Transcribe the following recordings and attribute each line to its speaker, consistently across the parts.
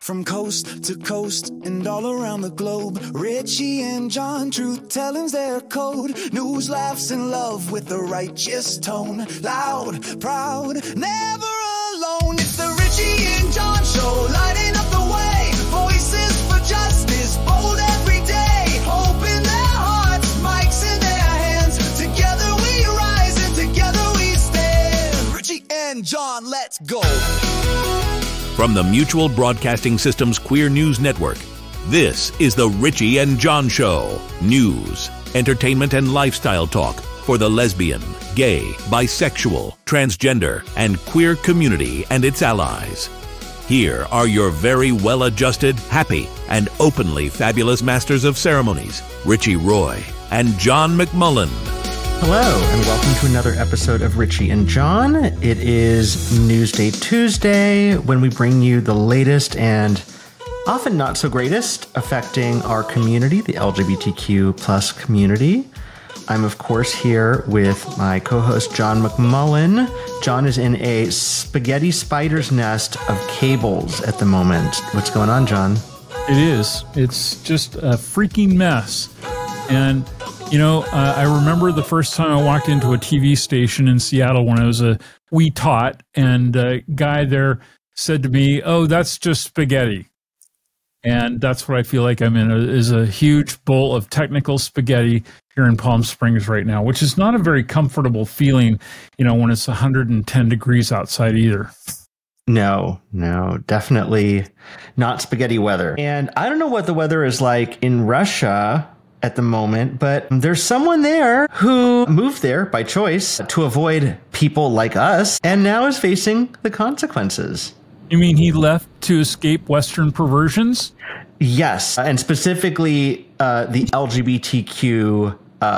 Speaker 1: From coast to coast and all around the globe, Richie and John, truth telling's their code. News, laughs, and love with the righteous tone. Loud, proud, never alone. It's the Richie and John Show, lighting up the way. Voices for justice, bold every day. Hope in their hearts, mics in their hands. Together we rise and together we stand. Richie and John, let's go.
Speaker 2: From the Mutual Broadcasting System's Queer News Network, this is the Richie and John Show. News, entertainment, and lifestyle talk for the lesbian, gay, bisexual, transgender, and queer community and its allies. Here are your very well-adjusted, happy, and openly fabulous masters of ceremonies, Richie Roy and John McMullen.
Speaker 3: Hello, and welcome to another episode of Richie and John. It is Newsday Tuesday, when we bring you the latest and often not so greatest affecting our community, the LGBTQ plus community. I'm, of course, here with my co-host, John McMullen. John is in a spaghetti spider's nest of cables at the moment. What's going on, John?
Speaker 4: It is. It's just a freaking mess. And you know, I remember the first time I walked into a TV station in Seattle when I was a wee tot, and a guy there said to me, "Oh, that's just spaghetti." And that's what I feel like I'm in, is a huge bowl of technical spaghetti here in Palm Springs right now, which is not a very comfortable feeling, you know, when it's 110 degrees outside either.
Speaker 3: No, definitely not spaghetti weather. And I don't know what the weather is like in Russia at the moment, but there's someone there who moved there by choice to avoid people like us and now is facing the consequences.
Speaker 4: You mean he left to escape Western perversions?
Speaker 3: Yes, and specifically the LGBTQ,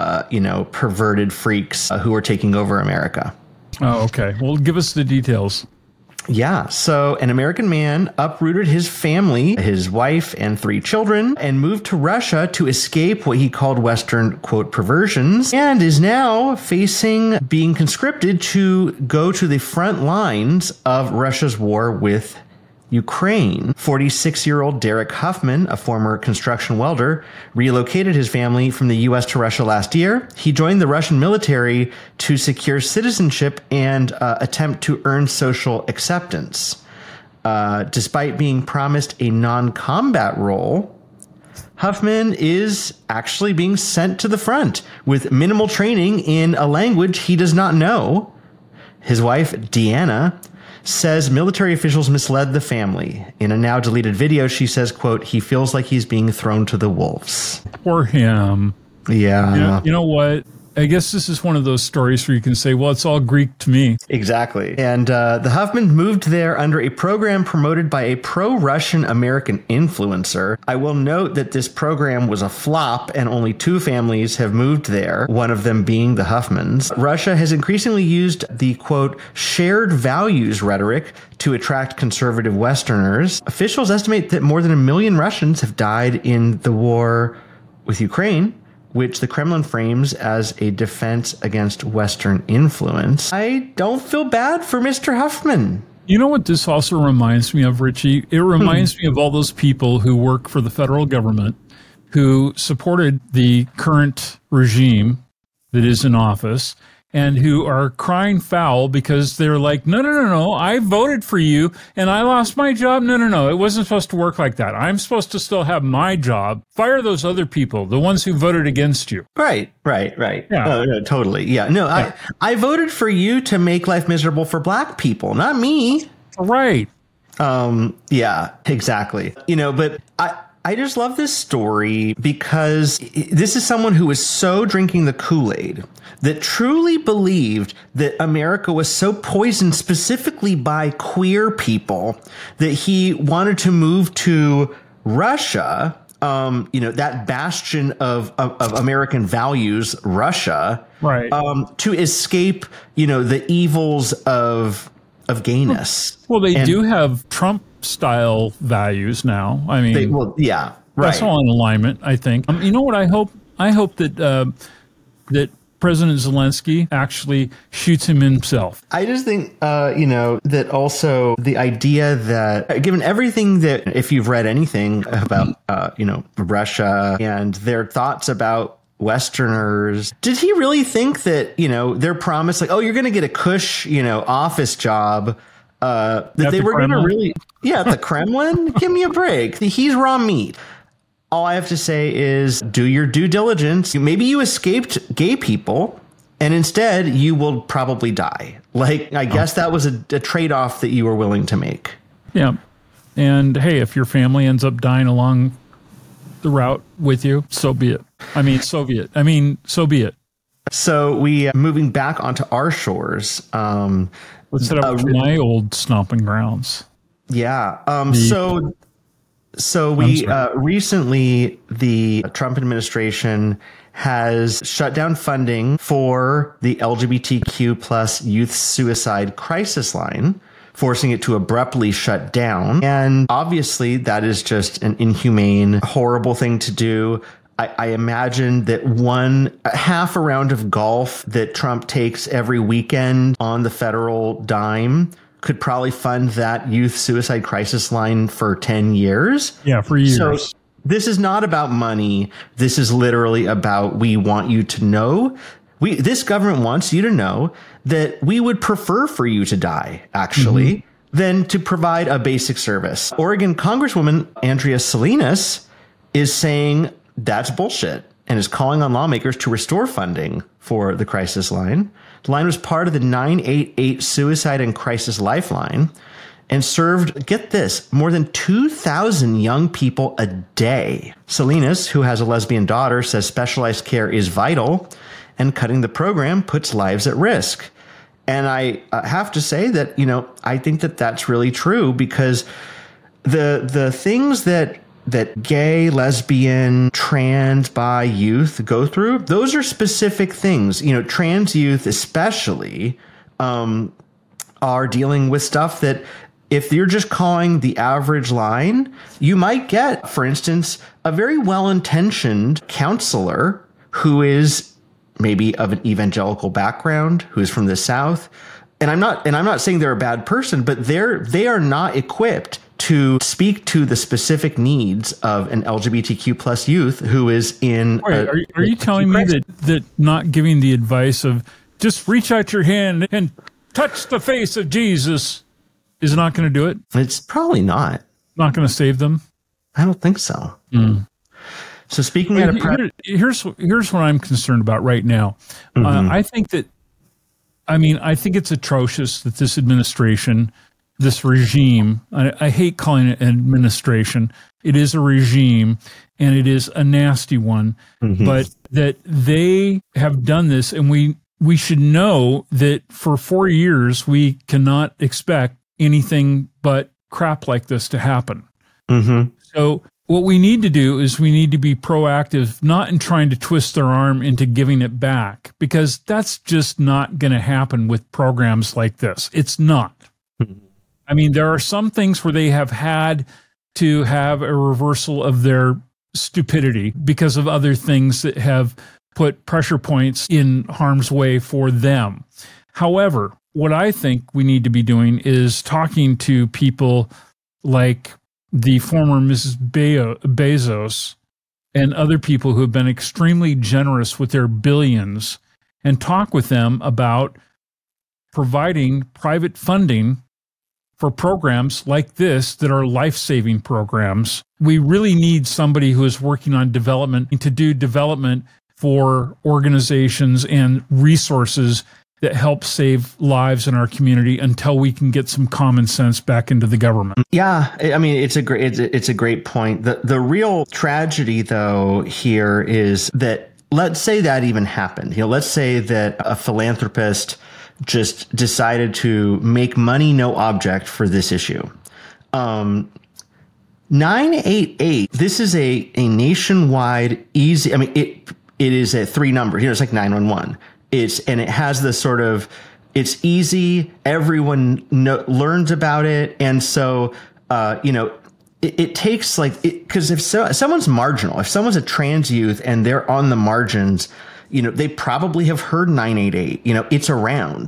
Speaker 3: perverted freaks who are taking over America.
Speaker 4: Oh, okay. Well, give us the details.
Speaker 3: Yeah, so an American man uprooted his family, his wife and 3 children, and moved to Russia to escape what he called Western, quote, perversions, and is now facing being conscripted to go to the front lines of Russia's war with Ukraine. 46-year-old Derek Huffman, a former construction welder, relocated his family from the U.S. to Russia last year. He joined the Russian military to secure citizenship and attempt to earn social acceptance. Despite being promised a non-combat role, Huffman is actually being sent to the front with minimal training in a language he does not know. His wife, Deanna, says military officials misled the family. In a now deleted video, she says, quote, "He feels like he's being thrown to the wolves."
Speaker 4: Poor him.
Speaker 3: Yeah.
Speaker 4: You know what? I guess this is one of those stories where you can say, well, it's all Greek to me.
Speaker 3: Exactly. And the Huffman moved there under a program promoted by a pro-Russian American influencer. I will note that this program was a flop and only 2 families have moved there, one of them being the Huffmans. Russia has increasingly used the, quote, shared values rhetoric to attract conservative Westerners. Officials estimate that more than 1 million Russians have died in the war with Ukraine, which the Kremlin frames as a defense against Western influence. I don't feel bad for Mr. Huffman.
Speaker 4: You know what this also reminds me of, Richie? It reminds me of all those people who work for the federal government who supported the current regime that is in office and who are crying foul because they're like, no, I voted for you and I lost my job. No, it wasn't supposed to work like that. I'm supposed to still have my job. Fire those other people, the ones who voted against you.
Speaker 3: Right.
Speaker 4: Yeah.
Speaker 3: No, totally. Yeah. No, yeah. I voted for you to make life miserable for Black people, not me.
Speaker 4: Right.
Speaker 3: Yeah, exactly. You know, but I just love this story because this is someone who was so drinking the Kool-Aid that truly believed that America was so poisoned specifically by queer people that he wanted to move to Russia, that bastion of American values, Russia,
Speaker 4: right,
Speaker 3: to escape, the evils of gayness.
Speaker 4: Well, they do have Trump-style values now. I mean,
Speaker 3: right.
Speaker 4: That's all in alignment, I think. You know what I hope? I hope that that President Zelensky actually shoots him himself.
Speaker 3: I just think, that also the idea that given everything that, if you've read anything about, Russia and their thoughts about Westerners, did he really think that, their promise, like, oh, you're going to get a cush, office job, that they were going to really, at the Kremlin? Give me a break. He's raw meat. All I have to say is do your due diligence. Maybe you escaped gay people and instead you will probably die. Like, I guess that was a trade-off that you were willing to make. Yeah.
Speaker 4: And hey, if your family ends up dying along the route with you, so be it. So be it.
Speaker 3: So we moving back onto our shores.
Speaker 4: Let's set up my old stomping grounds.
Speaker 3: Yeah. So we recently, the Trump administration has shut down funding for the LGBTQ plus youth suicide crisis line, forcing it to abruptly shut down. And obviously that is just an inhumane, horrible thing to do. I imagine that half a round of golf that Trump takes every weekend on the federal dime could probably fund that youth suicide crisis line for 10 years.
Speaker 4: Yeah, for years.
Speaker 3: So this is not about money. This is literally about, we want you to know, this government wants you to know that we would prefer for you to die, actually, than to provide a basic service. Oregon Congresswoman Andrea Salinas is saying that's bullshit and is calling on lawmakers to restore funding for the crisis line. The line was part of the 988 Suicide and Crisis Lifeline and served, get this, more than 2,000 young people a day. Salinas, who has a lesbian daughter, says specialized care is vital and cutting the program puts lives at risk. And I have to say that, I think that that's really true because the things that gay, lesbian, trans, bi youth go through, those are specific things. Trans youth especially are dealing with stuff that if you're just calling the average line, you might get, for instance, a very well-intentioned counselor who is maybe of an evangelical background, who is from the South. And I'm not saying they're a bad person, but they are not equipped to speak to the specific needs of an LGBTQ plus youth who is in.
Speaker 4: Wait, are you telling me that not giving the advice of just reach out your hand and touch the face of Jesus is not going to do it?
Speaker 3: It's probably not.
Speaker 4: Not going to save them?
Speaker 3: I don't think so. So speaking
Speaker 4: here's what I'm concerned about right now. I think it's atrocious that this administration, this regime, I hate calling it an administration. It is a regime and it is a nasty one, but that they have done this, and we should know that for 4 years, we cannot expect anything but crap like this to happen. So what we need to do is we need to be proactive, not in trying to twist their arm into giving it back, because that's just not going to happen with programs like this. It's not. There are some things where they have had to have a reversal of their stupidity because of other things that have put pressure points in harm's way for them. However, what I think we need to be doing is talking to people like the former Mrs. Bezos and other people who have been extremely generous with their billions, and talk with them about providing private funding for programs like this that are life-saving programs. We really need somebody who is working on development to do development for organizations and resources that help save lives in our community until we can get some common sense back into the government. Yeah,
Speaker 3: it's a great point. The real tragedy, though, here is that, let's say that even happened. Let's say that a philanthropist just decided to make money no object for this issue. 988, this is a nationwide easy, it is a 3 number. It's like 911. And it has this sort of, it's easy. Everyone learns about it. And so, it takes because if someone's marginal, if someone's a trans youth and they're on the margins, they probably have heard 988. It's around.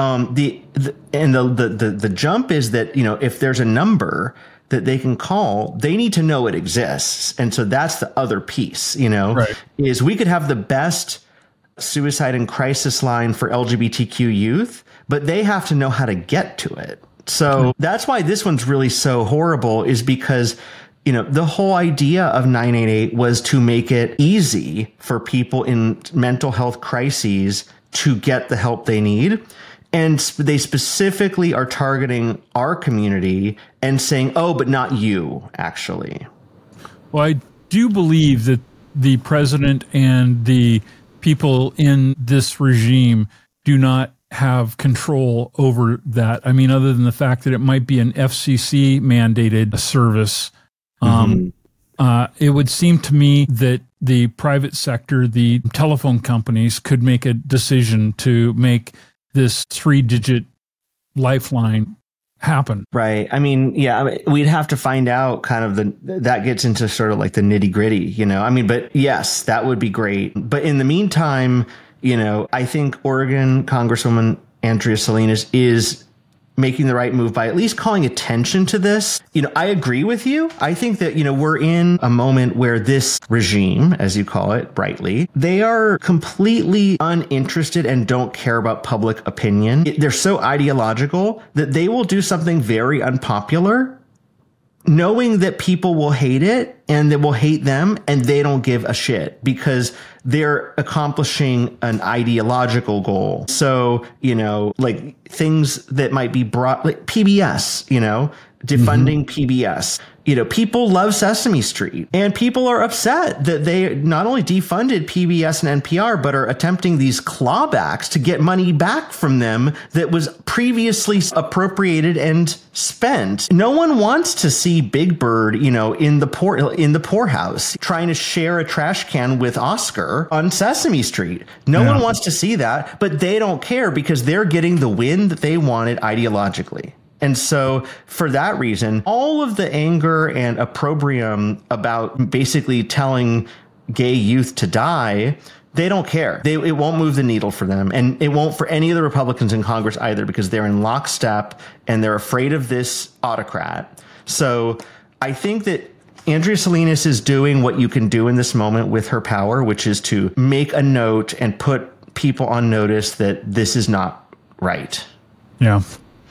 Speaker 3: The jump is that, if there's a number that they can call, they need to know it exists. And so that's the other piece,
Speaker 4: Right.
Speaker 3: is we could have the best suicide and crisis line for LGBTQ youth, but they have to know how to get to it. So that's why this one's really so horrible, is because, the whole idea of 988 was to make it easy for people in mental health crises to get the help they need. And they specifically are targeting our community and saying, oh, but not you, actually.
Speaker 4: Well, I do believe that the president and the people in this regime do not have control over that. I mean, other than the fact that it might be an FCC mandated service, it would seem to me that the private sector, the telephone companies, could make a decision to make this 3-digit lifeline happen.
Speaker 3: Right. I mean, we'd have to find out kind of that gets into sort of like the nitty gritty, but yes, that would be great. But in the meantime, I think Oregon Congresswoman Andrea Salinas is making the right move by at least calling attention to this. I agree with you. I think that, we're in a moment where this regime, as you call it brightly, they are completely uninterested and don't care about public opinion. They're so ideological that they will do something very unpopular, knowing that people will hate it and that will hate them, and they don't give a shit because they're accomplishing an ideological goal. So, like things that might be brought, like PBS, defunding PBS. People love Sesame Street, and people are upset that they not only defunded PBS and NPR, but are attempting these clawbacks to get money back from them that was previously appropriated and spent. No one wants to see Big Bird, in the poorhouse trying to share a trash can with Oscar on Sesame Street. No one wants to see that, but they don't care because they're getting the win that they wanted ideologically. And so for that reason, all of the anger and opprobrium about basically telling gay youth to die, they don't care. It won't move the needle for them. And it won't for any of the Republicans in Congress either, because they're in lockstep and they're afraid of this autocrat. So I think that Andrea Salinas is doing what you can do in this moment with her power, which is to make a note and put people on notice that this is not right.
Speaker 4: Yeah.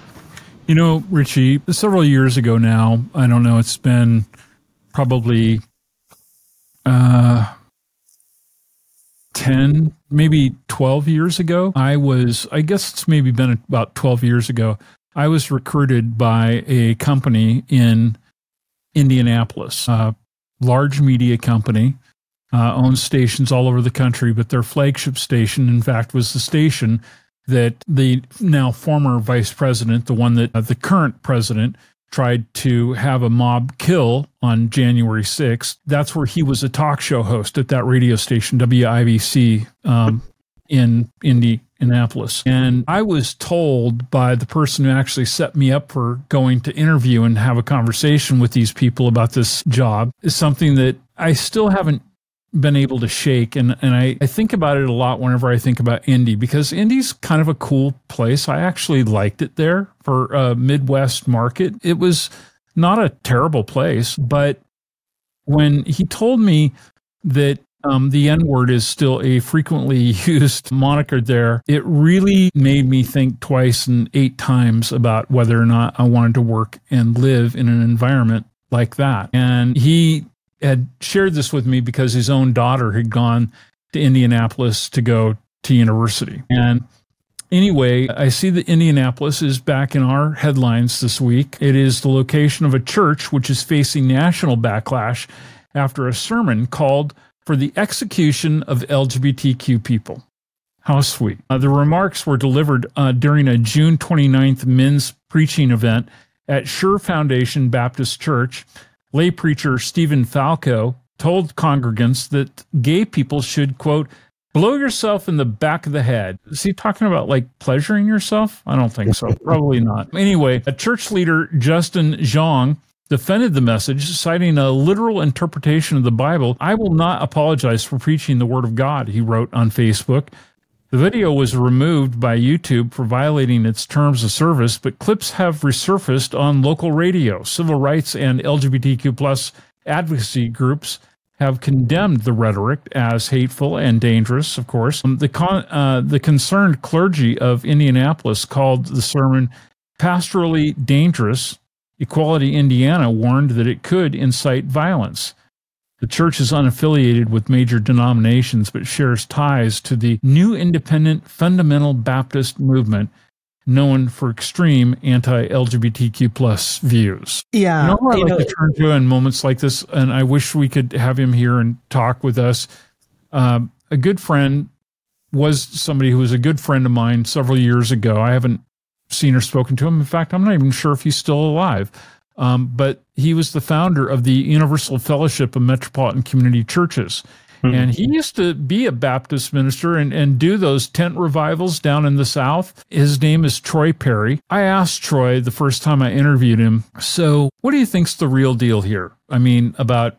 Speaker 4: Richie, several years ago now, I don't know, it's been probably 10, maybe 12 years ago. I guess it's maybe been about 12 years ago. I was recruited by a company in Indianapolis, a large media company, owns stations all over the country, but their flagship station, in fact, was the station that the now former vice president, the one that the current president tried to have a mob kill on January 6th. That's where he was a talk show host at that radio station, WIBC, in Indianapolis. And I was told by the person who actually set me up for going to interview and have a conversation with these people about this job, is something that I still haven't been able to shake. And I think about it a lot whenever I think about Indy, because Indy's kind of a cool place. I actually liked it there for a Midwest market. It was not a terrible place, but when he told me that the N-word is still a frequently used moniker there, it really made me think twice and 8 times about whether or not I wanted to work and live in an environment like that. And he had shared this with me because his own daughter had gone to Indianapolis to go to university. And anyway, I see that Indianapolis is back in our headlines this week. It is the location of a church which is facing national backlash after a sermon called for the execution of LGBTQ people. How sweet. The remarks were delivered during a June 29th men's preaching event at Sure Foundation Baptist Church. Lay preacher Stephen Falco told congregants that gay people should, quote, blow yourself in the back of the head. Is he talking about like pleasuring yourself? I don't think so. Probably not. Anyway, a church leader, Justin Zhang, defended the message, citing a literal interpretation of the Bible. "I will not apologize for preaching the Word of God," he wrote on Facebook. The video was removed by YouTube for violating its terms of service, but clips have resurfaced on local radio. Civil rights and LGBTQ plus advocacy groups have condemned the rhetoric as hateful and dangerous, of course. The concerned clergy of Indianapolis called the sermon pastorally dangerous. Equality Indiana warned that it could incite violence. The church is unaffiliated with major denominations, but shares ties to the New Independent Fundamental Baptist movement, known for extreme anti-LGBTQ plus views.
Speaker 3: Yeah.
Speaker 4: You know who I like to turn to in moments like this, and I wish we could have him here and talk with us. A good friend was somebody who was a good friend of mine several years ago. I haven't seen or spoken to him. In fact, I'm not even sure if he's still alive. But he was the founder of the Universal Fellowship of Metropolitan Community Churches. Mm-hmm. And he used to be a Baptist minister and do those tent revivals down in the South. His name is Troy Perry. I asked Troy the first time I interviewed him, so what do you think's the real deal here? I mean, about,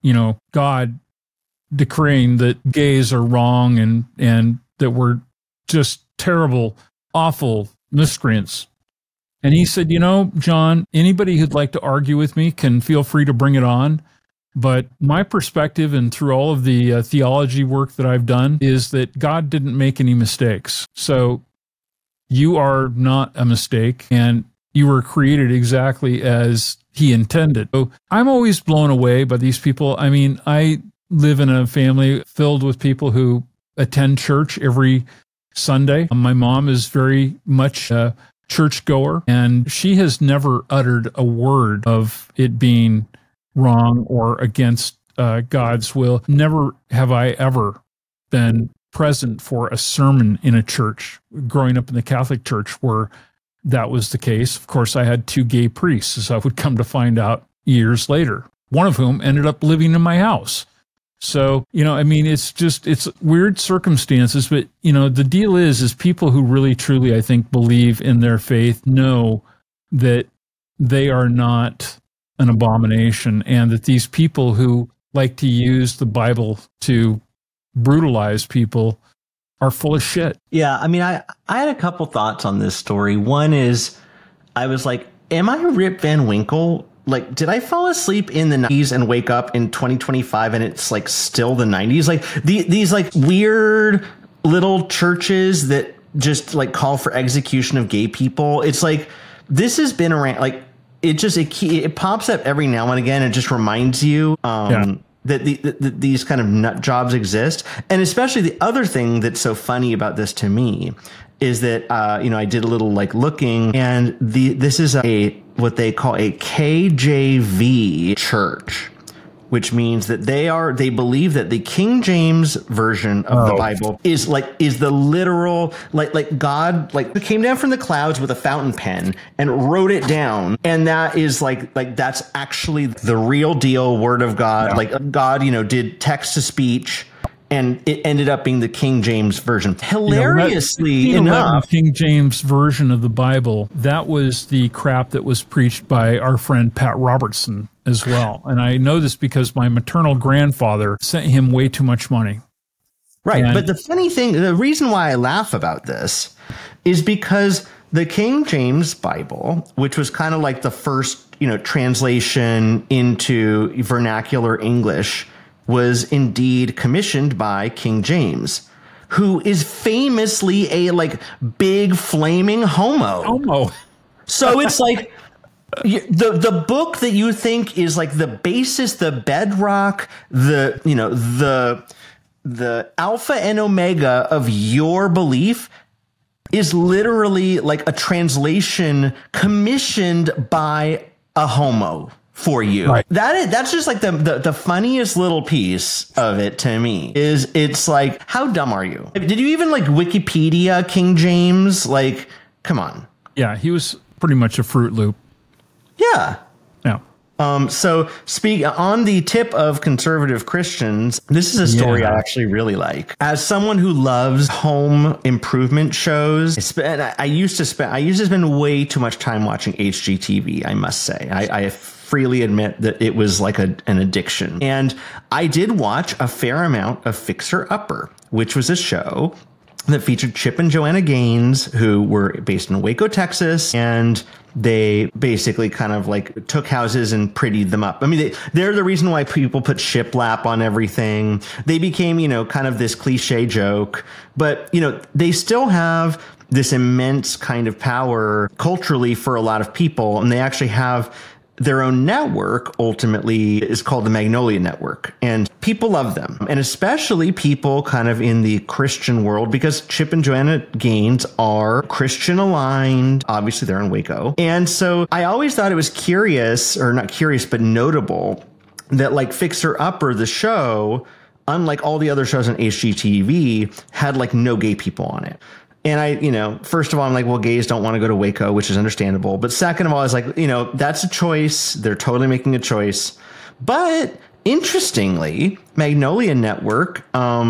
Speaker 4: God decreeing that gays are wrong and that we're just terrible, awful miscreants. And he said, John, anybody who'd like to argue with me can feel free to bring it on. But my perspective, and through all of the theology work that I've done, is that God didn't make any mistakes. So you are not a mistake, and you were created exactly as he intended. So I'm always blown away by these people. I mean, I live in a family filled with people who attend church every Sunday. My mom is very much churchgoer, and she has never uttered a word of it being wrong or against God's will. Never have I ever been present for a sermon in a church growing up in the Catholic Church where that was the case. Of course, I had 2 gay priests, as I would come to find out years later, one of whom ended up living in my house. So, it's weird circumstances, but, the deal is people who really, truly, I think, believe in their faith know that they are not an abomination, and that these people who like to use the Bible to brutalize people are full of shit.
Speaker 3: Yeah, I mean, I had a couple thoughts on this story. One is, I was like, am I Rip Van Winkle? Like, did I fall asleep in the 90s and wake up in 2025 and it's like still the 90s? Like these like weird little churches that just like call for execution of gay people. It's like, this has been around, like it pops up every now and again. It just reminds you that these kind of nut jobs exist. And especially the other thing that's so funny about this to me is that, I did a little like looking, and this is what they call a KJV church, which means that they believe that the King James version of the Bible is the literal, like God, like came down from the clouds with a fountain pen and wrote it down. And that is like that's actually the real deal word of God. Yeah. Like God, did text to speech. And it ended up being the King James version. Hilariously enough,
Speaker 4: King James version of the Bible, that was the crap that was preached by our friend Pat Robertson as well. And I know this because my maternal grandfather sent him way too much money.
Speaker 3: Right. But the funny thing, the reason why I laugh about this is because the King James Bible, which was kind of like the first, translation into vernacular English, was indeed commissioned by King James, who is famously a like big flaming homo. So it's like the book that you think is like the basis, the bedrock, the alpha and omega of your belief is literally like a translation commissioned by a homo. For you. Right. That's just like the funniest little piece of it to me is it's like, how dumb are you? Did you even like Wikipedia King James? Like, come on.
Speaker 4: Yeah, he was pretty much a Fruit Loop.
Speaker 3: Yeah.
Speaker 4: Yeah.
Speaker 3: So speak on the tip of conservative Christians. This is a story I actually really like. As someone who loves home improvement shows, I used to spend way too much time watching HGTV. I must say, I freely admit that it was like an addiction. And I did watch a fair amount of Fixer Upper, which was a show that featured Chip and Joanna Gaines, who were based in Waco, Texas, and they basically kind of like took houses and prettied them up. I mean, they're the reason why people put shiplap on everything. They became, you know, kind of this cliche joke, but, you know, they still have this immense kind of power culturally for a lot of people. And they actually have their own network, ultimately, is called the Magnolia Network. And people love them. And especially people kind of in the Christian world, because Chip and Joanna Gaines are Christian aligned. Obviously, they're in Waco. And so I always thought it was curious, or not curious, but notable that like Fixer Upper, the show, unlike all the other shows on HGTV, had like no gay people on it. And I, you know, first of all, I'm like, well, gays don't want to go to Waco, which is understandable. But second of all, I was like, you know, that's a choice. They're totally making a choice. But interestingly, Magnolia Network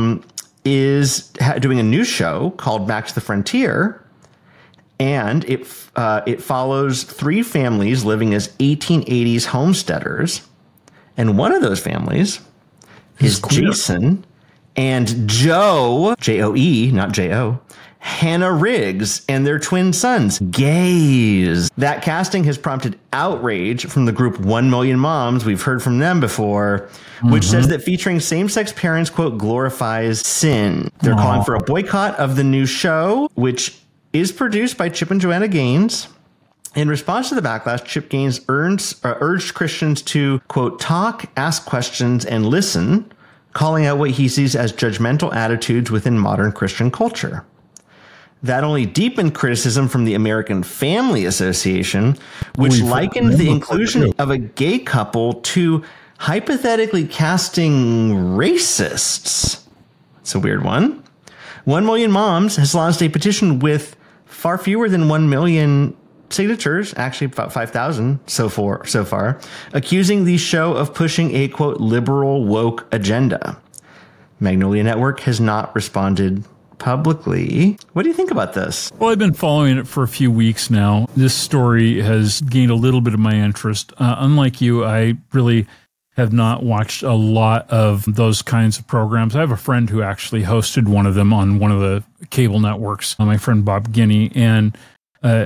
Speaker 3: is doing a new show called Back to the Frontier. And it follows 3 families living as 1880s homesteaders. And one of those families is Jason and Joe, Joe, not J-O, Hannah Riggs and their twin sons, gays. That casting has prompted outrage from the group 1 Million Moms. We've heard from them before, which says that featuring same-sex parents, quote, glorifies sin. They're calling for a boycott of the new show, which is produced by Chip and Joanna Gaines. In response to the backlash, Chip Gaines urged Christians to, quote, talk, ask questions, and listen, calling out what he sees as judgmental attitudes within modern Christian culture. That only deepened criticism from the American Family Association, which likened the inclusion of a gay couple to hypothetically casting racists. It's a weird one. 1 Million Moms has launched a petition with far fewer than 1 million signatures, actually about 5,000 so far, accusing the show of pushing a, quote, liberal woke agenda. Magnolia Network has not responded publicly. What do you think about this?
Speaker 4: Well, I've been following it for a few weeks now. This story has gained a little bit of my interest. Unlike you, I really have not watched a lot of those kinds of programs. I have a friend who actually hosted one of them on one of the cable networks, my friend Bob Guinea, and I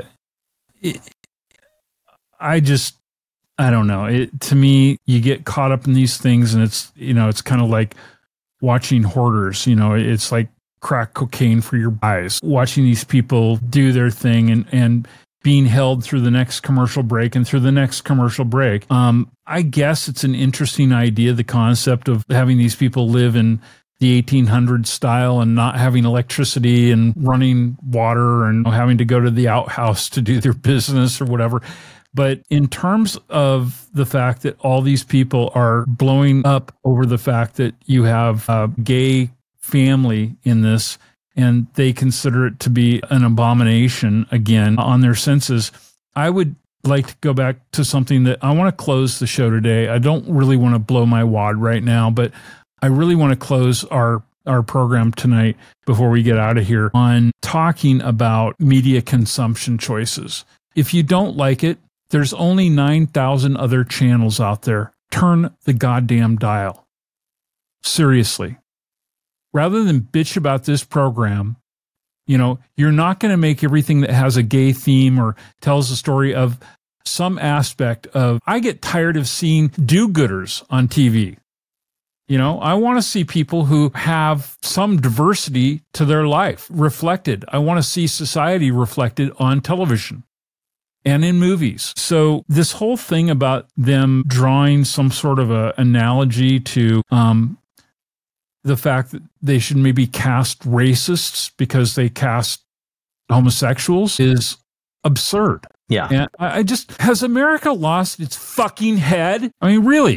Speaker 4: don't know. To me, you get caught up in these things, and it's kind of like watching hoarders. You know, it's like crack cocaine for your eyes, watching these people do their thing and being held through the next commercial break and through the next commercial break. I guess it's an interesting idea, the concept of having these people live in the 1800s style and not having electricity and running water and having to go to the outhouse to do their business or whatever. But in terms of the fact that all these people are blowing up over the fact that you have a gay family in this, and they consider it to be an abomination again on their senses, I would like to go back to something that I want to close the show today. I don't really want to blow my wad right now, but I really want to close our program tonight before we get out of here on talking about media consumption choices. If you don't like it, there's only 9,000 other channels out there. Turn the goddamn dial. Seriously. Rather than bitch about this program, you're not going to make everything that has a gay theme or tells the story of some aspect of, I get tired of seeing do-gooders on TV. I want to see people who have some diversity to their life reflected. I want to see society reflected on television and in movies. So this whole thing about them drawing some sort of a analogy to the fact that they should maybe cast racists because they cast homosexuals is absurd.
Speaker 3: Yeah.
Speaker 4: And has America lost its fucking head? I mean, really?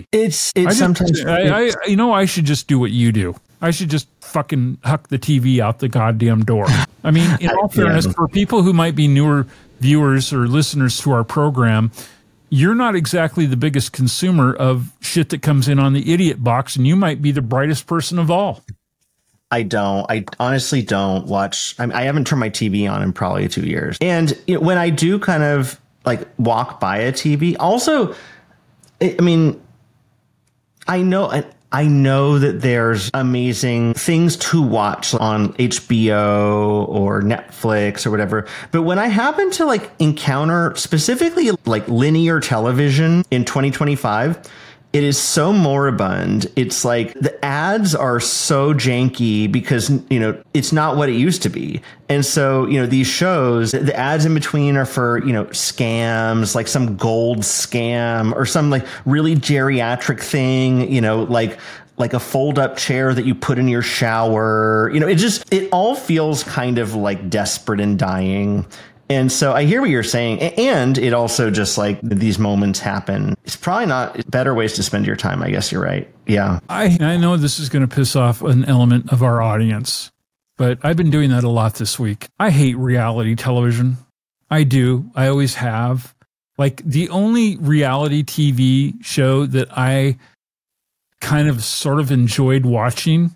Speaker 4: I should just do what you do. I should just fucking huck the TV out the goddamn door. I mean, in all fairness, for people who might be newer viewers or listeners to our program, you're not exactly the biggest consumer of shit that comes in on the idiot box, and you might be the brightest person of all.
Speaker 3: I honestly don't watch. I haven't turned my TV on in probably 2 years. And when I do kind of like walk by a TV, also, I mean, I know that there's amazing things to watch on HBO or Netflix or whatever. But when I happen to like encounter specifically like linear television in 2025, it is so moribund. It's like the ads are so janky because, you know, it's not what it used to be. And so, you know, these shows, the ads in between are for, you know, scams, like some gold scam or some like really geriatric thing, you know, like a fold up chair that you put in your shower. You know, it all feels kind of like desperate and dying. And so I hear what you're saying. And it also just like these moments happen. It's probably not better ways to spend your time. I guess you're right. Yeah.
Speaker 4: I know this is going to piss off an element of our audience, but I've been doing that a lot this week. I hate reality television. I do. I always have. Like the only reality TV show that I kind of sort of enjoyed watching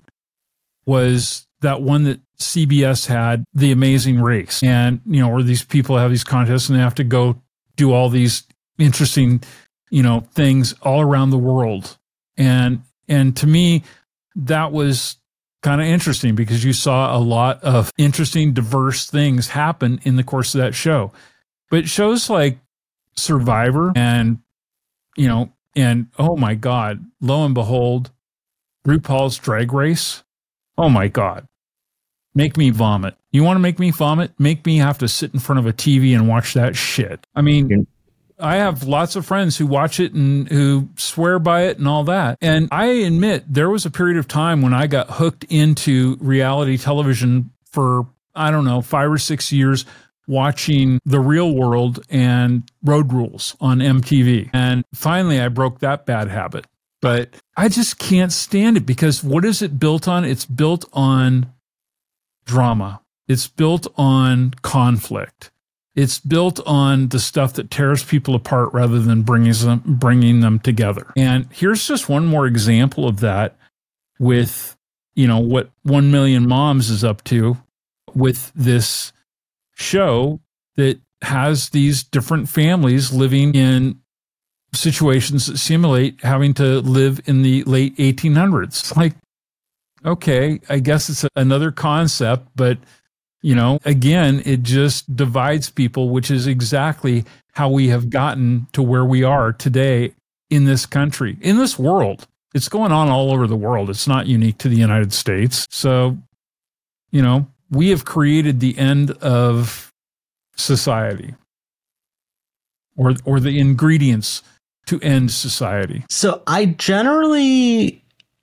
Speaker 4: was that one that CBS had, The Amazing Race. And, you know, where these people have these contests and they have to go do all these interesting, you know, things all around the world. And to me, that was kind of interesting because you saw a lot of interesting, diverse things happen in the course of that show. But shows like Survivor and, you know, and oh my God, lo and behold, RuPaul's Drag Race. Oh my God. Make me vomit. You want to make me vomit? Make me have to sit in front of a TV and watch that shit. I mean, I have lots of friends who watch it and who swear by it and all that. And I admit there was a period of time when I got hooked into reality television for, I don't know, 5 or 6 years watching The Real World and Road Rules on MTV. And finally, I broke that bad habit. But I just can't stand it because what is it built on? It's built on drama. It's built on conflict. It's built on the stuff that tears people apart rather than bringing them together. And here's just one more example of that with, you know, what 1 Million Moms is up to with this show that has these different families living in situations that simulate having to live in the late 1800s. Like, okay, I guess it's another concept, but, you know, again, it just divides people, which is exactly how we have gotten to where we are today in this country, in this world. It's going on all over the world. It's not unique to the United States. So, you know, we have created the end of society or the ingredients to end society.
Speaker 3: So I generally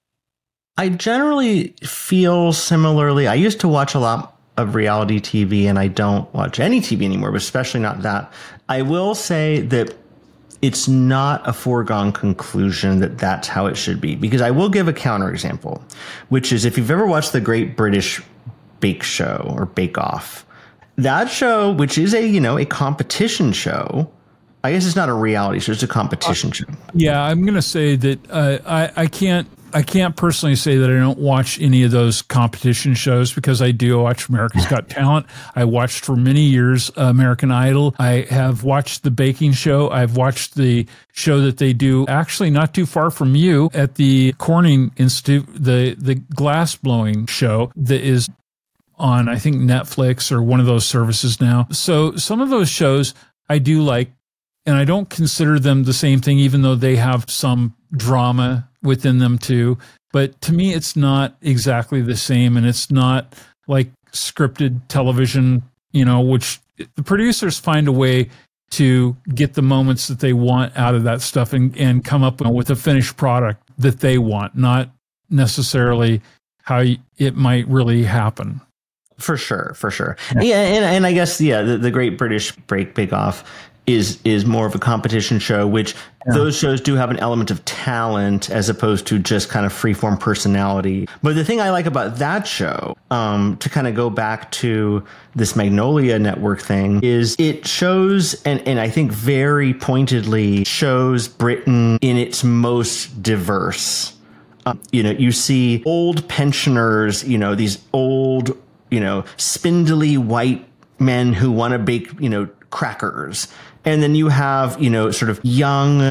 Speaker 3: feel similarly. I used to watch a lot of reality TV and I don't watch any TV anymore, but especially not that. I will say that it's not a foregone conclusion that that's how it should be, because I will give a counterexample, which is if you've ever watched the Great British Bake Show or Bake Off, that show, which is a competition show. I guess it's not a reality show; it's a competition show.
Speaker 4: Yeah, I'm going to say that I can't personally say that I don't watch any of those competition shows because I do watch America's Got Talent. I watched for many years American Idol. I have watched the baking show. I've watched the show that they do actually not too far from you at the Corning Institute, the glass blowing show that is on, I think, Netflix or one of those services now. So some of those shows I do like, and I don't consider them the same thing, even though they have some drama within them too. But to me, it's not exactly the same, and it's not like scripted television, which the producers find a way to get the moments that they want out of that stuff and come up with a finished product that they want, not necessarily how it might really happen.
Speaker 3: For sure. Yeah, and I guess, the Great British Bake Off is more of a competition show, which those shows do have an element of talent as opposed to just kind of freeform personality. But the thing I like about that show, to kind of go back to this Magnolia Network thing, is it shows, and I think very pointedly shows Britain in its most diverse. You see old pensioners, these old, spindly white men who want to bake, crackers. And then you have, sort of young,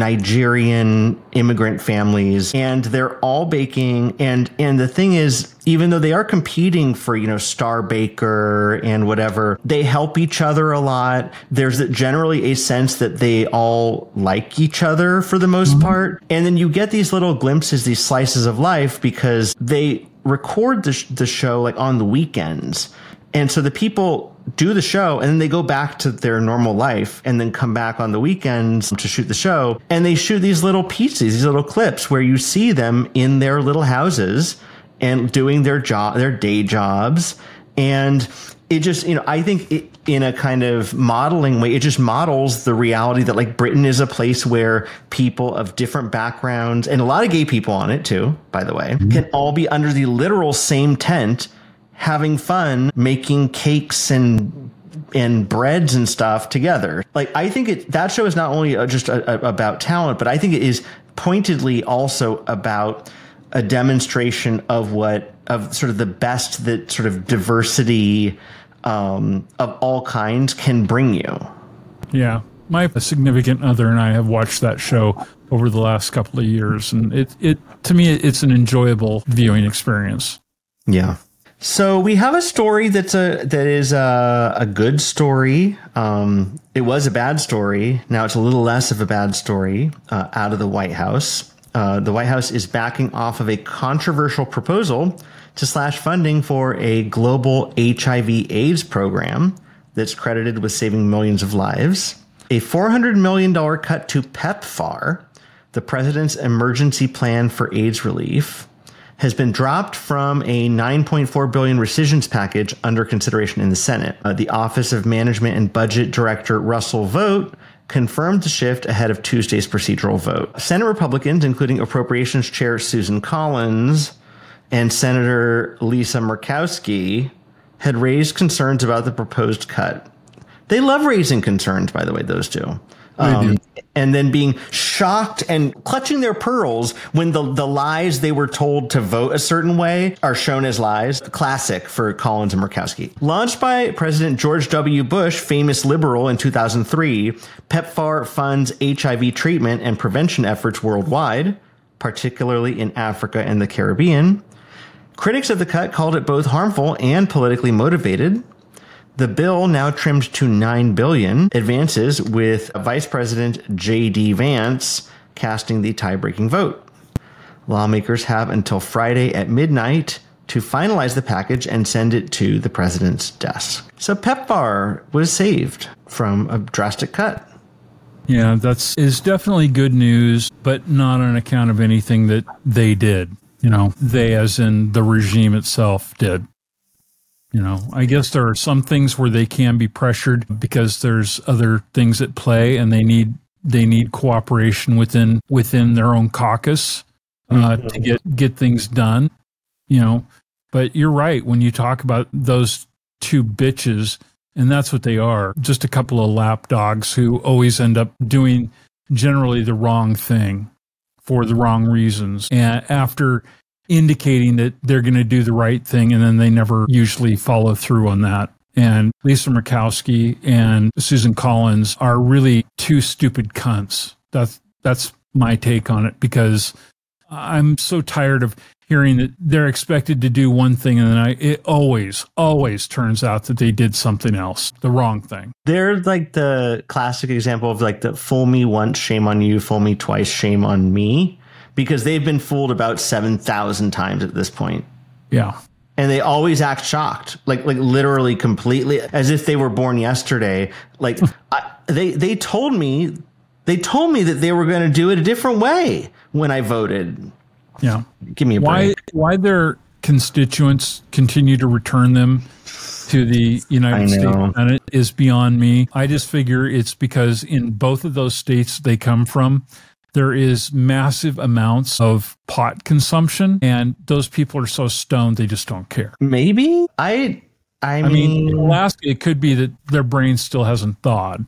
Speaker 3: Nigerian immigrant families, and they're all baking. And the thing is, even though they are competing for, Star Baker and whatever, they help each other a lot. There's generally a sense that they all like each other for the most part. And then you get these little glimpses, these slices of life, because they record the show like on the weekends. And so the people do the show and then they go back to their normal life and then come back on the weekends to shoot the show. And they shoot these little pieces, these little clips where you see them in their little houses and doing their day jobs. And it just, I think in a kind of modeling way, it just models the reality that like Britain is a place where people of different backgrounds, and a lot of gay people on it too, by the way, can all be under the literal same tent, having fun, making cakes and breads and stuff together. Like, I think that show is not only just about talent, but I think it is pointedly also about a demonstration of sort of the best that sort of diversity of all kinds can bring you. Yeah.
Speaker 4: My significant other and I have watched that show over the last couple of years, and it to me, it's an enjoyable viewing experience.
Speaker 3: Yeah. So we have a story that is a good story. It was a bad story. Now it's a little less of a bad story out of the White House. The White House is backing off of a controversial proposal to slash funding for a global HIV/AIDS program that's credited with saving millions of lives. A $400 million cut to PEPFAR, the president's emergency plan for AIDS relief, has been dropped from a $9.4 billion rescissions package under consideration in the Senate. The Office of Management and Budget Director Russell Vought confirmed the shift ahead of Tuesday's procedural vote. Senate Republicans, including Appropriations Chair Susan Collins and Senator Lisa Murkowski, had raised concerns about the proposed cut. They love raising concerns, by the way, those two. And then being shocked and clutching their pearls when the lies they were told to vote a certain way are shown as lies. Classic for Collins and Murkowski. Launched by President George W. Bush, famous liberal, in 2003, PEPFAR funds HIV treatment and prevention efforts worldwide, particularly in Africa and the Caribbean. Critics of the cut called it both harmful and politically motivated. The bill, now trimmed to $9 billion, advances with Vice President J.D. Vance casting the tie-breaking vote. Lawmakers have until Friday at midnight to finalize the package and send it to the president's desk. So PEPFAR was saved from a drastic cut.
Speaker 4: Yeah, is definitely good news, but not on account of anything that they did. They as in the regime itself did. I guess there are some things where they can be pressured because there's other things at play, and they need cooperation within their own caucus to get things done. But you're right when you talk about those two bitches, and that's what they are, just a couple of lapdogs who always end up doing generally the wrong thing for the wrong reasons, and after indicating that they're going to do the right thing, and then they never usually follow through on that. And Lisa Murkowski and Susan Collins are really two stupid cunts. That's my take on it, because I'm so tired of hearing that they're expected to do one thing, and then it always turns out that they did something else, the wrong thing.
Speaker 3: They're like the classic example of like the fool me once, shame on you, fool me twice, shame on me. Because they've been fooled about 7,000 times at this point.
Speaker 4: Yeah.
Speaker 3: And they always act shocked, like literally completely, as if they were born yesterday. Like they told me that they were going to do it a different way when I voted.
Speaker 4: Yeah.
Speaker 3: Give me a break.
Speaker 4: Why their constituents continue to return them to the United States Senate is beyond me. I just figure it's because in both of those states they come from, there is massive amounts of pot consumption, and those people are so stoned they just don't care.
Speaker 3: Maybe I mean,
Speaker 4: in Alaska, it could be that their brain still hasn't thawed.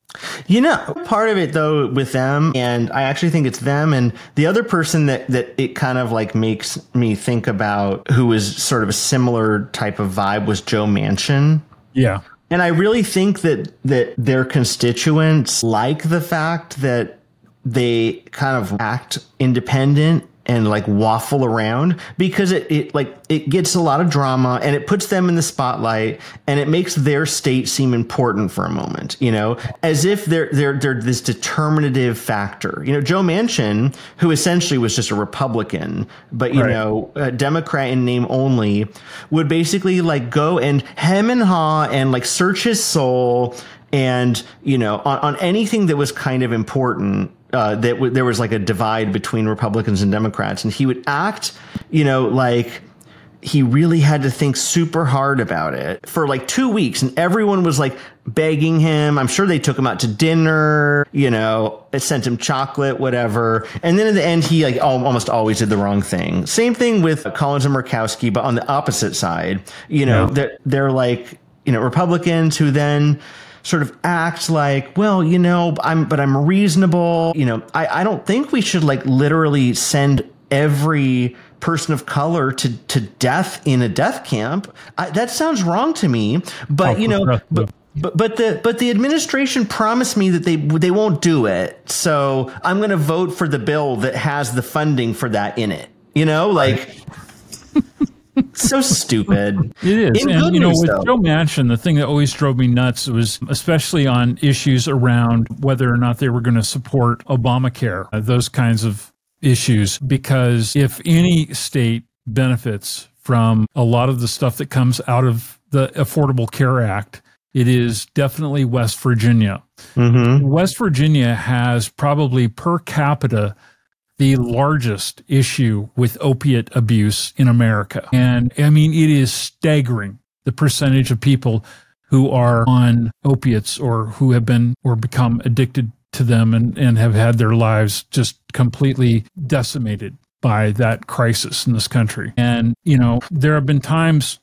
Speaker 3: Part of it though with them, and I actually think it's them, and the other person that it kind of like makes me think about, who is sort of a similar type of vibe, was Joe Manchin.
Speaker 4: Yeah.
Speaker 3: And I really think that their constituents like the fact that they kind of act independent and like waffle around, because it gets a lot of drama and it puts them in the spotlight and it makes their state seem important for a moment, as if they're this determinative factor. Joe Manchin, who essentially was just a Republican, but a Democrat in name only, would basically like go and hem and haw and like search his soul and on anything that was kind of important. There was like a divide between Republicans and Democrats, and he would act, like he really had to think super hard about it for like 2 weeks, and everyone was like begging him. I'm sure they took him out to dinner, sent him chocolate, whatever. And then in the end, he like almost always did the wrong thing. Same thing with Collins and Murkowski, but on the opposite side, they're like, Republicans who then sort of act like, well, I'm reasonable. I don't think we should like literally send every person of color to death in a death camp. That sounds wrong to me. But but the administration promised me that they won't do it. So I'm going to vote for the bill that has the funding for that in it. So stupid.
Speaker 4: It is. And, with Joe Manchin, the thing that always drove me nuts was, especially on issues around whether or not they were going to support Obamacare, those kinds of issues, because if any state benefits from a lot of the stuff that comes out of the Affordable Care Act, it is definitely West Virginia. Mm-hmm. West Virginia has probably per capita the largest issue with opiate abuse in America. And I mean, it is staggering, the percentage of people who are on opiates or who have been or become addicted to them and have had their lives just completely decimated by that crisis in this country. And, there have been times,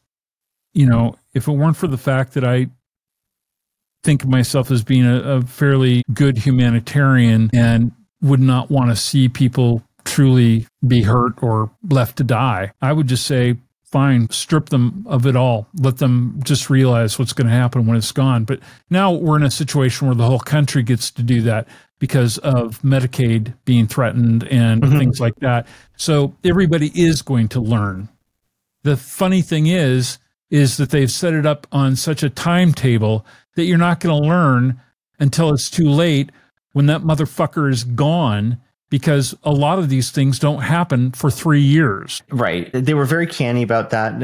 Speaker 4: if it weren't for the fact that I think of myself as being a fairly good humanitarian and would not want to see people truly be hurt or left to die, I would just say, fine, strip them of it all. Let them just realize what's going to happen when it's gone. But now we're in a situation where the whole country gets to do that because of Medicaid being threatened and things like that. So everybody is going to learn. The funny thing is that they've set it up on such a timetable that you're not going to learn until it's too late, when that motherfucker is gone, because a lot of these things don't happen for 3 years.
Speaker 3: Right. They were very canny about that.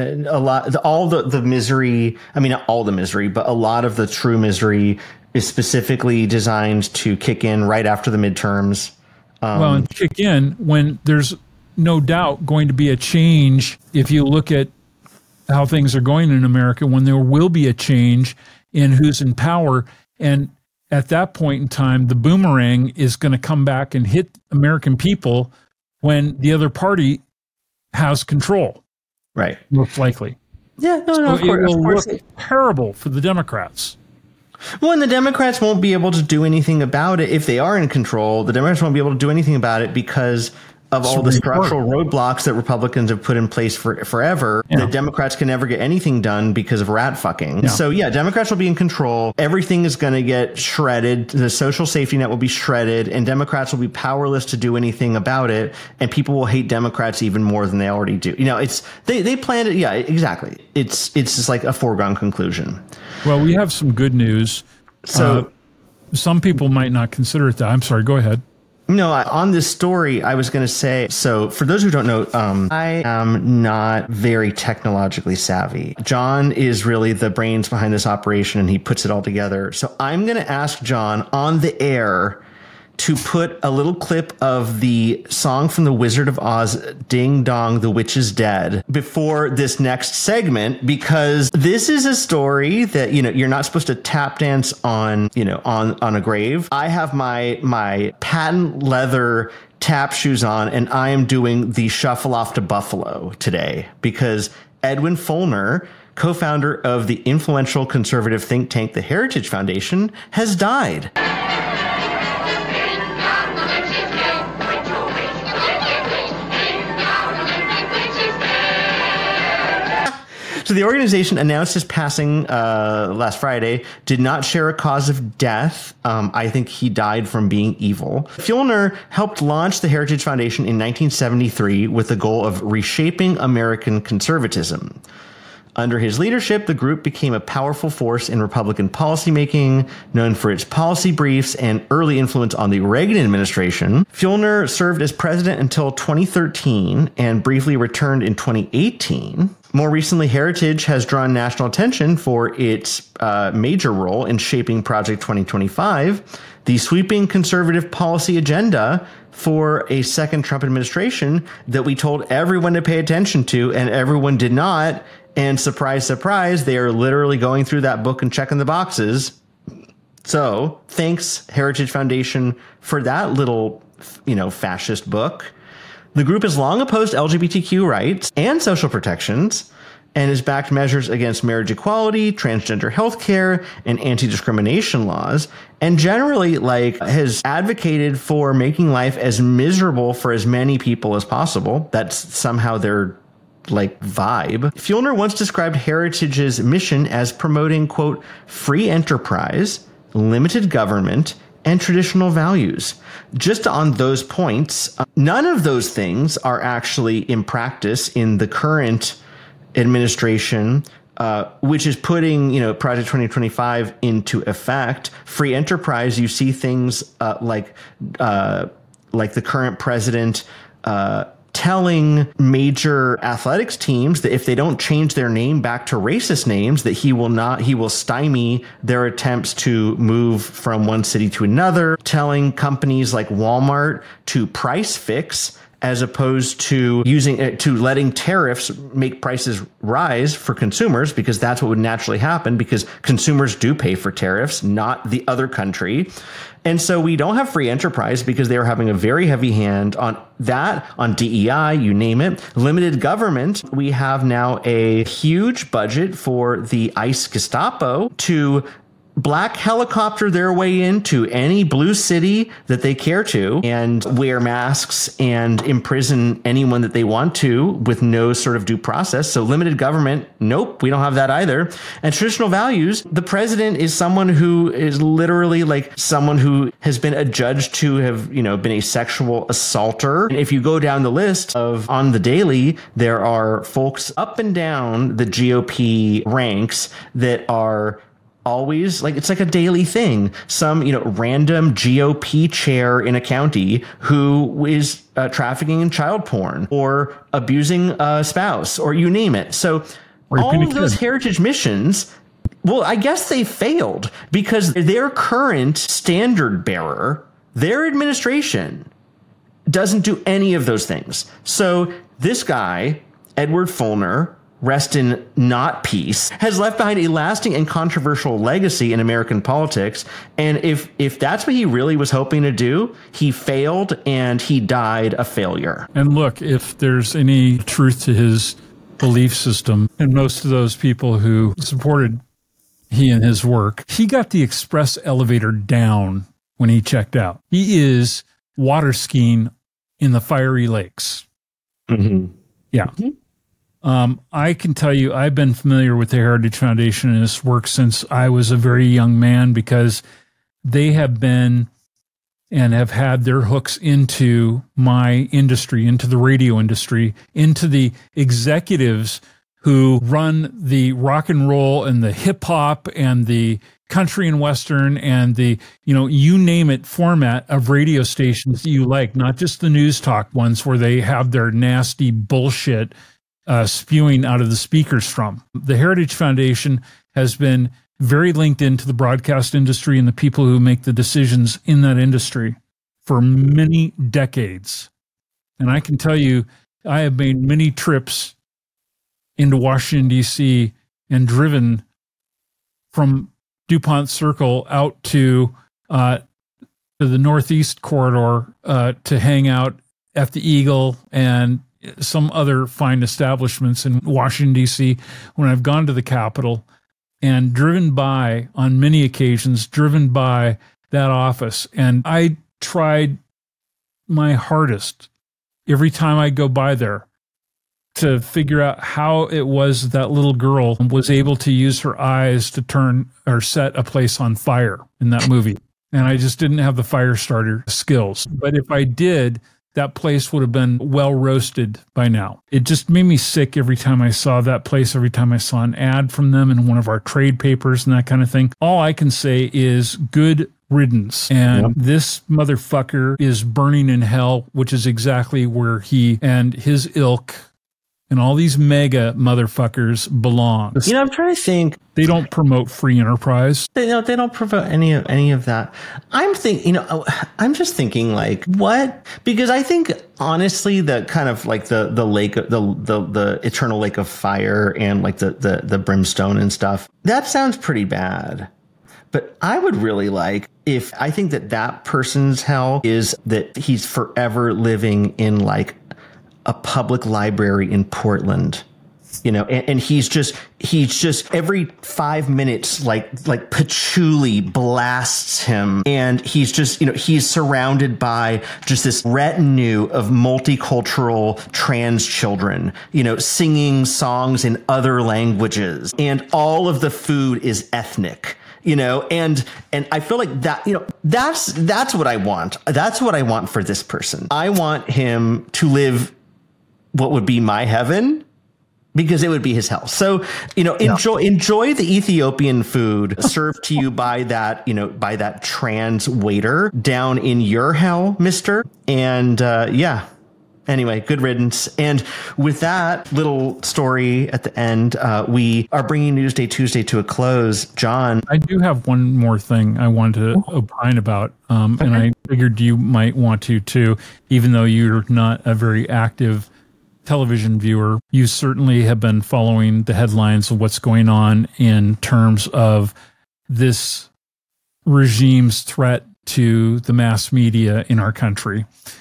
Speaker 3: All the misery, I mean, not all the misery, but a lot of the true misery is specifically designed to kick in right after the midterms.
Speaker 4: And kick in when there's no doubt going to be a change. If you look at how things are going in America, when there will be a change in who's in power, and at that point in time, the boomerang is going to come back and hit American people when the other party has control.
Speaker 3: Right.
Speaker 4: Most likely.
Speaker 3: Yeah,
Speaker 4: of course. Look terrible for the Democrats.
Speaker 3: Well, and the Democrats won't be able to do anything about it. If they are in control, the Democrats won't be able to do anything about it because of all the structural roadblocks that Republicans have put in place for forever. Yeah. The Democrats can never get anything done because of rat fucking. Yeah. So yeah, Democrats will be in control. Everything is going to get shredded. The social safety net will be shredded, and Democrats will be powerless to do anything about it. And people will hate Democrats even more than they already do. They planned it. Yeah, exactly. It's just like a foregone conclusion.
Speaker 4: Well, we have some good news. So some people might not consider it that. I'm sorry. Go ahead.
Speaker 3: No, on this story, I was going to say, so for those who don't know, I am not very technologically savvy. John is really the brains behind this operation, and he puts it all together. So I'm going to ask John on the air to put a little clip of the song from The Wizard of Oz, Ding Dong, the Witch is Dead, before this next segment, because this is a story that, you're not supposed to tap dance on, on a grave. I have my patent leather tap shoes on, and I am doing the shuffle off to Buffalo today because Edwin Follner, co-founder of the influential conservative think tank, the Heritage Foundation, has died. So the organization announced his passing last Friday, did not share a cause of death. I think he died from being evil. Feulner helped launch the Heritage Foundation in 1973 with the goal of reshaping American conservatism. Under his leadership, the group became a powerful force in Republican policymaking, known for its policy briefs and early influence on the Reagan administration. Feulner served as president until 2013 and briefly returned in 2018. More recently, Heritage has drawn national attention for its major role in shaping Project 2025, the sweeping conservative policy agenda for a second Trump administration that we told everyone to pay attention to, and everyone did not. And surprise, surprise, they are literally going through that book and checking the boxes. So thanks, Heritage Foundation, for that little, fascist book. The group has long opposed LGBTQ rights and social protections and has backed measures against marriage equality, transgender health care, and anti-discrimination laws, and generally has advocated for making life as miserable for as many people as possible. That's somehow their vibe. Feulner once described Heritage's mission as promoting, quote, free enterprise, limited government, and traditional values. Just on those points, none of those things are actually in practice in the current administration, which is putting, Project 2025 into effect. Free enterprise, you see things like the current president telling major athletics teams that if they don't change their name back to racist names, that he will stymie their attempts to move from one city to another, telling companies like Walmart to price fix as opposed to letting tariffs make prices rise for consumers, because that's what would naturally happen, because consumers do pay for tariffs, not the other country. And so we don't have free enterprise because they are having a very heavy hand on that, on DEI, you name it. Limited government, we have now a huge budget for the ICE Gestapo to black helicopter their way into any blue city that they care to and wear masks and imprison anyone that they want to with no sort of due process. So limited government, nope, we don't have that either. And traditional values, the president is someone who is literally someone who has been adjudged to have, been a sexual assaulter. And if you go down the list of on the daily, there are folks up and down the GOP ranks that are always it's like a daily thing. Some, random GOP chair in a county who is trafficking in child porn or abusing a spouse, or you name it. So all of those heritage missions, well, I guess they failed because their current standard bearer, their administration, doesn't do any of those things. So this guy, Edward Feulner, rest in not peace, has left behind a lasting and controversial legacy in American politics. And if that's what he really was hoping to do, he failed and he died a failure.
Speaker 4: And look, if there's any truth to his belief system, and most of those people who supported he and his work, he got the express elevator down when he checked out. He is water skiing in the fiery lakes.
Speaker 3: Mm-hmm.
Speaker 4: Yeah. Mm-hmm. I can tell you, I've been familiar with the Heritage Foundation and its work since I was a very young man, because they have been and have had their hooks into my industry, into the radio industry, into the executives who run the rock and roll and the hip hop and the country and Western and the, you name it format of radio stations that you like, not just the news talk ones where they have their nasty bullshit spewing out of the speakers from. The Heritage Foundation has been very linked into the broadcast industry and the people who make the decisions in that industry for many decades. And I can tell you, I have made many trips into Washington, D.C. and driven from DuPont Circle out to the Northeast Corridor to hang out at the Eagle and some other fine establishments in Washington, D.C., when I've gone to the Capitol and driven by, on many occasions, driven by that office. And I tried my hardest every time I go by there to figure out how it was that little girl was able to use her eyes to turn or set a place on fire in that movie. And I just didn't have the fire starter skills. But if I did, that place would have been well roasted by now. It just made me sick every time I saw that place, every time I saw an ad from them in one of our trade papers and that kind of thing. All I can say is good riddance. And this motherfucker is burning in hell, which is exactly where he and his ilk and all these mega motherfuckers belong.
Speaker 3: You know, I'm trying to think.
Speaker 4: They don't promote free enterprise.
Speaker 3: They don't promote any of that. I'm just thinking like, what? Because I think honestly, the kind of like the lake, the eternal lake of fire and like the brimstone and stuff, that sounds pretty bad. But I would really like if I think that person's hell is that he's forever living in like a public library in Portland, you know, and he's just every 5 minutes, like patchouli blasts him. And he's just, you know, he's surrounded by just this retinue of multicultural trans children, you know, singing songs in other languages. And all of the food is ethnic. You know, and I feel like that, you know, that's what I want. That's what I want for this person. I want him to live what would be my heaven, because it would be his hell. So, you know, enjoy the Ethiopian food served to you by that, you know, by that trans waiter down in your hell, mister. And anyway, good riddance. And with that little story at the end, we are bringing Newsday Tuesday to a close. John,
Speaker 4: I do have one more thing I wanted to opine about, and I figured you might want to too, even though you're not a very active television viewer. You certainly have been following the headlines of what's going on in terms of this regime's threat to the mass media in our country.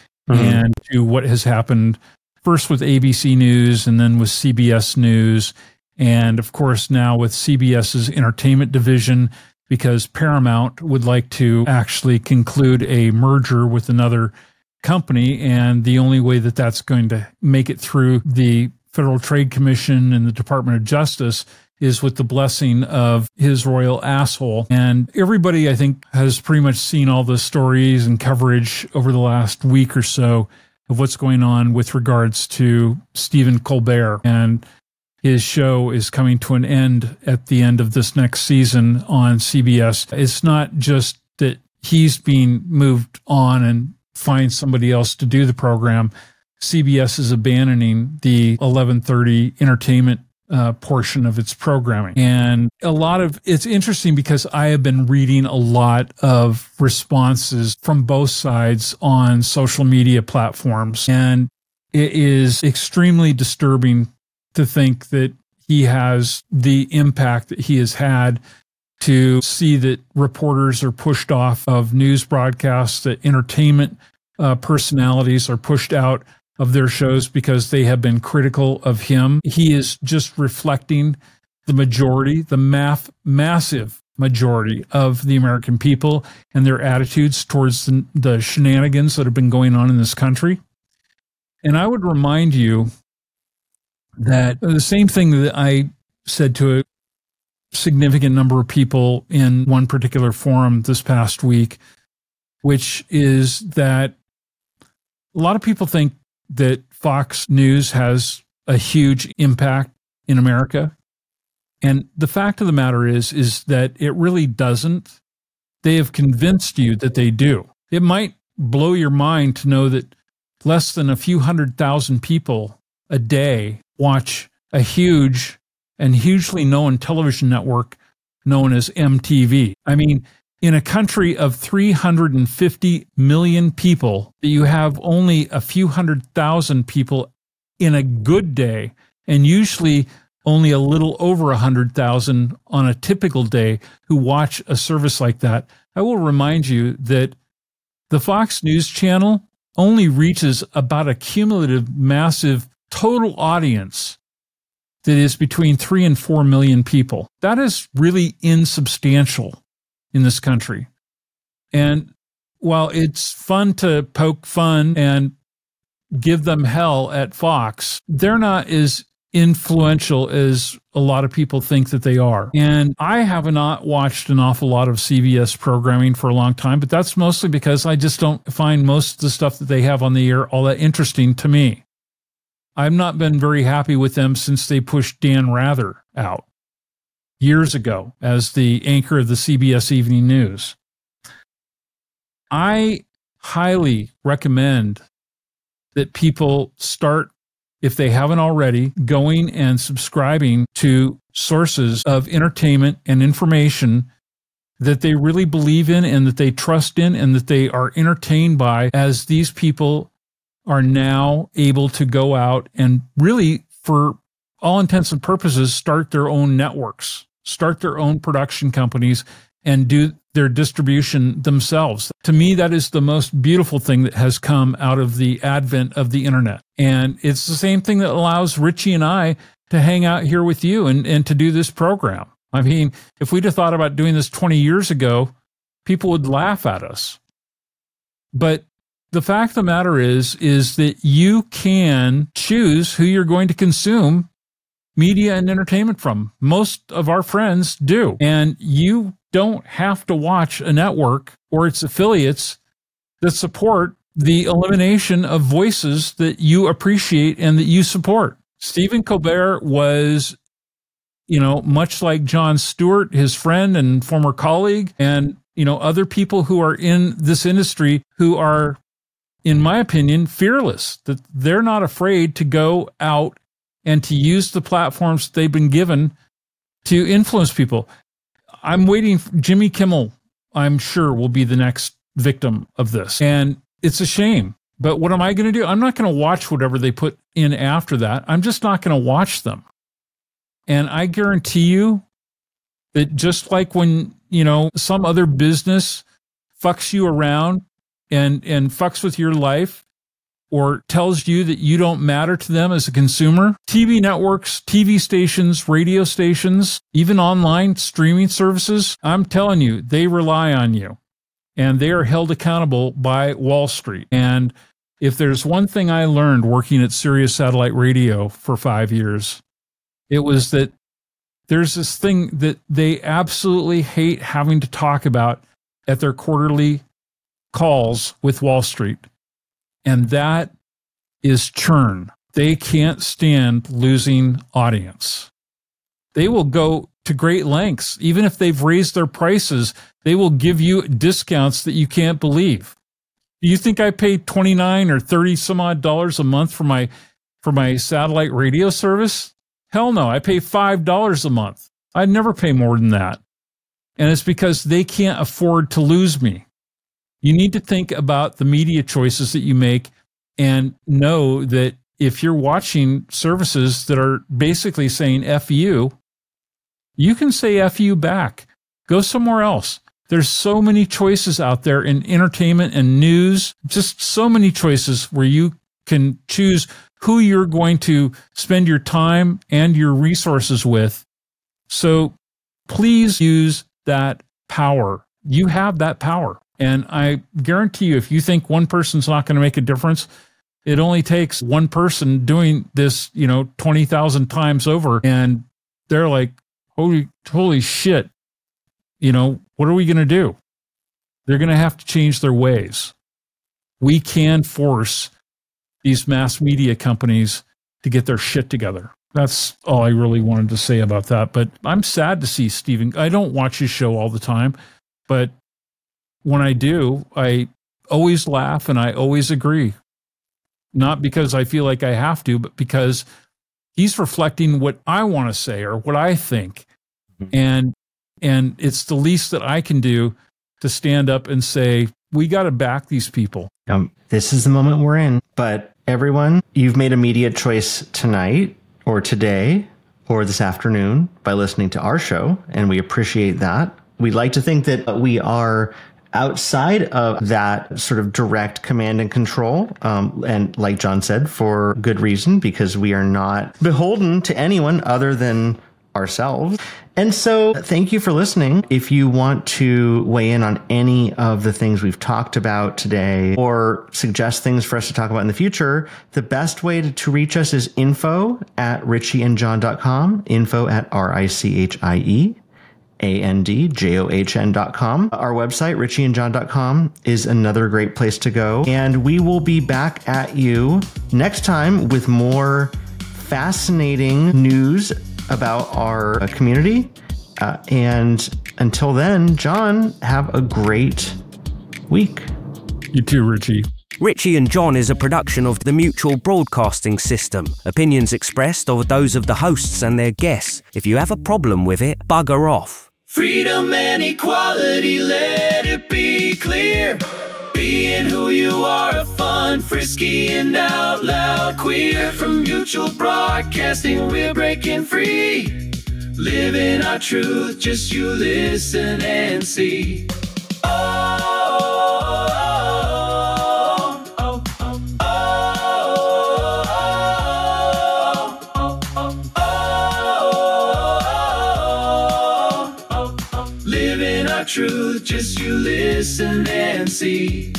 Speaker 4: And to what has happened first with ABC News and then with CBS News. And of course, now with CBS's entertainment division, because Paramount would like to actually conclude a merger with another company. And the only way that that's going to make it through the Federal Trade Commission and the Department of Justice is with the blessing of his royal asshole. And everybody, I think, has pretty much seen all the stories and coverage over the last week or so of what's going on with regards to Stephen Colbert. And his show is coming to an end at the end of this next season on CBS. It's not just that he's being moved on and find somebody else to do the program. CBS is abandoning the 11:30 entertainment portion of its programming. And it's interesting because I have been reading a lot of responses from both sides on social media platforms. And it is extremely disturbing to think that he has the impact that he has had, to see that reporters are pushed off of news broadcasts, that entertainment personalities are pushed out of their shows because they have been critical of him. He is just reflecting the majority, the massive majority of the American people and their attitudes towards the shenanigans that have been going on in this country. And I would remind you that the same thing that I said to a significant number of people in one particular forum this past week, which is that a lot of people think that Fox News has a huge impact in America. And the fact of the matter is that it really doesn't. They have convinced you that they do. It might blow your mind to know that less than a few 100,000 people a day watch a huge and hugely known television network known as MTV. I mean, in a country of 350 million people, you have only a few 100,000 people in a good day, and usually only a little over 100,000 on a typical day who watch a service like that. I will remind you that the Fox News channel only reaches about a cumulative massive total audience that is between 3 and 4 million people. That is really insubstantial in this country. And while it's fun to poke fun and give them hell at Fox, they're not as influential as a lot of people think that they are. And I have not watched an awful lot of CBS programming for a long time, but that's mostly because I just don't find most of the stuff that they have on the air all that interesting to me. I've not been very happy with them since they pushed Dan Rather out years ago as the anchor of the CBS Evening News. I highly recommend that people start, if they haven't already, going and subscribing to sources of entertainment and information that they really believe in and that they trust in and that they are entertained by, as these people are now able to go out and really, for all intents and purposes, start their own networks, start their own production companies, and do their distribution themselves. To me, that is the most beautiful thing that has come out of the advent of the internet. And it's the same thing that allows Richie and I to hang out here with you and to do this program. I mean, if we'd have thought about doing this 20 years ago, people would laugh at us. But the fact of the matter is that you can choose who you're going to consume media and entertainment from. Most of our friends do. And you don't have to watch a network or its affiliates that support the elimination of voices that you appreciate and that you support. Stephen Colbert was, much like Jon Stewart, his friend and former colleague, and, other people who are in this industry who are, in my opinion, fearless, that they're not afraid to go out and to use the platforms they've been given to influence people. I'm waiting. Jimmy Kimmel, I'm sure, will be the next victim of this. And it's a shame. But what am I going to do? I'm not going to watch whatever they put in after that. I'm just not going to watch them. And I guarantee you that just like when, some other business fucks you around and fucks with your life, or tells you that you don't matter to them as a consumer, TV networks, TV stations, radio stations, even online streaming services, I'm telling you, they rely on you. And they are held accountable by Wall Street. And if there's one thing I learned working at Sirius Satellite Radio for 5 years, it was that there's this thing that they absolutely hate having to talk about at their quarterly calls with Wall Street. And that is churn. They can't stand losing audience. They will go to great lengths. Even if they've raised their prices, they will give you discounts that you can't believe. Do you think I pay $29 or $30 some odd dollars a month for my satellite radio service? Hell no, I pay $5 a month. I'd never pay more than that. And it's because they can't afford to lose me. You need to think about the media choices that you make and know that if you're watching services that are basically saying F you, you can say F you back. Go somewhere else. There's so many choices out there in entertainment and news, just so many choices where you can choose who you're going to spend your time and your resources with. So please use that power. You have that power. And I guarantee you, if you think one person's not going to make a difference, it only takes one person doing this, 20,000 times over. And they're like, holy shit. What are we going to do? They're going to have to change their ways. We can force these mass media companies to get their shit together. That's all I really wanted to say about that. But I'm sad to see Stephen. I don't watch his show all the time, but when I do, I always laugh and I always agree. Not because I feel like I have to, but because he's reflecting what I want to say or what I think. And it's the least that I can do to stand up and say, we got to back these people.
Speaker 3: This is the moment we're in. But everyone, you've made a media choice tonight or today or this afternoon by listening to our show, and we appreciate that. We'd like to think that we are outside of that sort of direct command and control. And like John said, for good reason, because we are not beholden to anyone other than ourselves. And so thank you for listening. If you want to weigh in on any of the things we've talked about today or suggest things for us to talk about in the future, the best way to reach us is info@richieandjohn.com, info@RICHIEANDJOHN.com. Our website, richieandjohn.com, is another great place to go. And we will be back at you next time with more fascinating news about our community. And until then, John, have a great week.
Speaker 4: You too, Richie.
Speaker 5: Richie and John is a production of the Mutual Broadcasting System. Opinions expressed are those of the hosts and their guests. If you have a problem with it, bugger off.
Speaker 1: Freedom and equality, let it be clear. Being who you are, fun, frisky, and out loud queer. From Mutual Broadcasting, we're breaking free. Living our truth, just you listen and see. Living our truth, just you listen and see.